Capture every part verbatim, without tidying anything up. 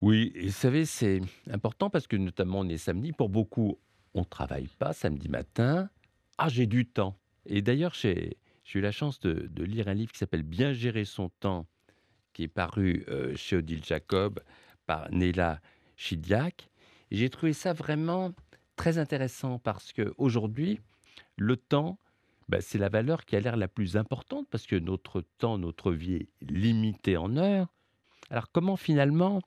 Oui, et vous savez, c'est important parce que notamment on est samedi, pour beaucoup, on ne travaille pas samedi matin. «Ah, j'ai du temps» et d'ailleurs j'ai j'ai eu la chance de de lire un livre qui s'appelle «Bien gérer son temps», qui est paru, heu, chez Odile Jacob par Nella Chidiac et j'ai trouvé ça vraiment très intéressant parce qu'aujourd'hui, le temps, bah, c'est la valeur qui a l'air la plus importante parce que notre temps, notre vie est limitée en heures. Alors comment finalement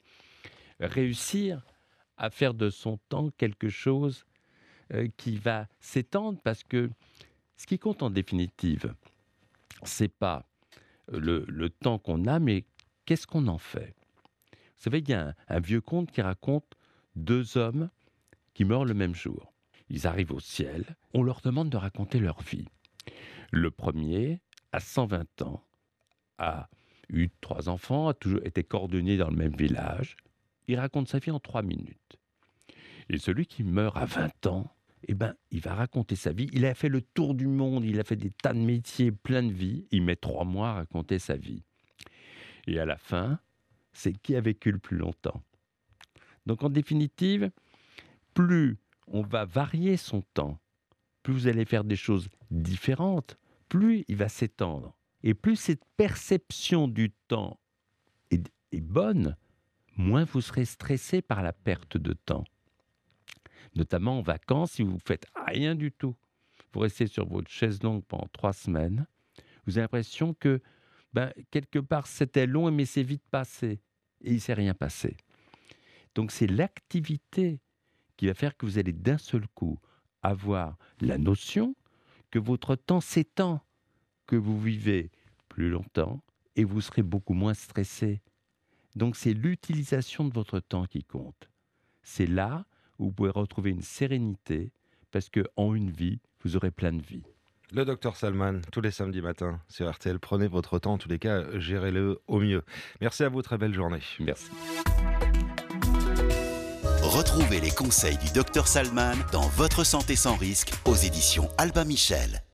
réussir à faire de son temps quelque chose, heu, qui va s'étendre? Parce que ce qui compte en définitive, c'est pas le le temps qu'on a, mais qu'est-ce qu'on en fait? Vous savez, il y a un un vieux conte qui raconte deux hommes qui meurent le même jour. Ils arrivent au ciel, on leur demande de raconter leur vie. Le premier a cent vingt ans, a eu trois enfants, a toujours été cordonnier dans le même village. Il raconte sa vie en trois minutes. Et celui qui meurt à vingt ans, eh ben, il va raconter sa vie. Il a fait le tour du monde, il a fait des tas de métiers, plein de vies. Il met trois mois à raconter sa vie. Et à la fin, c'est qui a vécu le plus longtemps. Donc en définitive, plus on va varier son temps, plus vous allez faire des choses différentes, plus il va s'étendre. Et plus cette perception du temps est, est bonne, moins vous serez stressé par la perte de temps. Notamment en vacances, si vous faites rien du tout, vous restez sur votre chaise longue pendant trois semaines, vous avez l'impression que, ben, quelque part, c'était long, mais c'est vite passé. Et il ne s'est rien passé. Donc c'est l'activité qui va faire que vous allez d'un seul coup avoir la notion que votre temps s'étend, que vous vivez plus longtemps et vous serez beaucoup moins stressé. Donc c'est l'utilisation de votre temps qui compte. C'est là où vous pouvez retrouver une sérénité parce qu'en une vie, vous aurez plein de vies. Le docteur Salman, tous les samedis matins sur R T L. Prenez votre temps, en tous les cas, gérez-le au mieux. Merci à vous, très belle journée. Merci. Retrouvez les conseils du docteur Salman dans Votre santé sans risque aux éditions Albin Michel.